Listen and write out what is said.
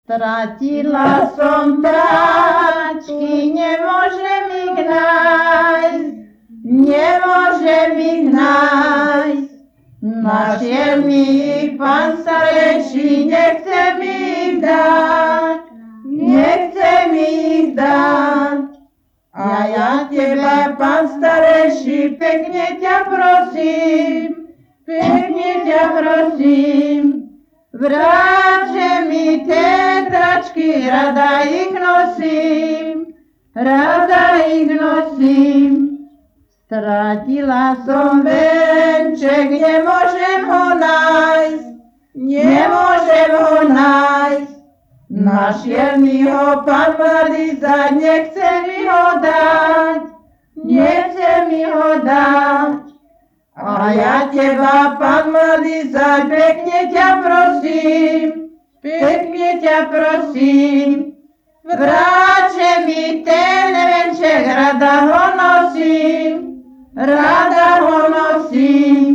Stratila som práčky, nemôžem ich nájsť, nemôžem ich nájsť. Našiel mi ich pán starejší, nechcem ich dať, nechcem ich dať. A ja teba, pán starejší, pekne ťa prosím, vráťže mi tie tračky, rada ich nosím. Stratila som venček, nemôžem ho nájsť, Našiel mi ho pán mladý zať, nechce mi ho dať. A ja teba, pán mladý zať, pekne ťa prosím, vráťže mi ten venček, rada ho nosím.